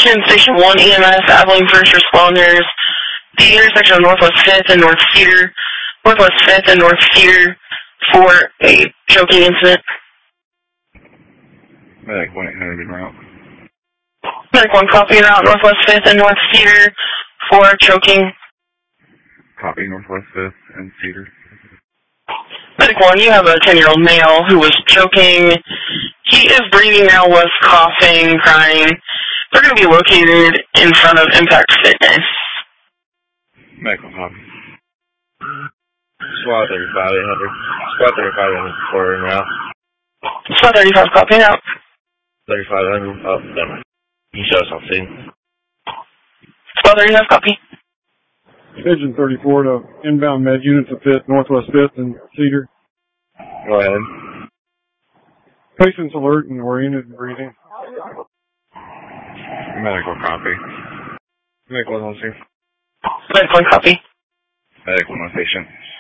Attention Station 1 EMS, Abilene First Responders. The intersection of Northwest 5th and North Cedar. Northwest 5th and North Cedar for a choking incident. Medic 1-800 en route. Medic 1 copy en route, Northwest 5th and North Cedar for choking. Copy Northwest 5th and Cedar. Medic 1, you have a 10-year-old male who was choking. He is breathing now, was coughing, crying. They're going to be located in front of Impact Fitness. Medical copy. Squad 35-800. Squad 35-800 for en route. Squad 35 copy out. 35-800 up. Denver. You can show us on scene. Squad 35 copy. Pigeon 34 to inbound med unit to 5th, Northwest 5th and Cedar. Go ahead. Patient's alert and oriented and breathing. Medical copy. Medical on scene. Medic 1 copy. Medical on patient.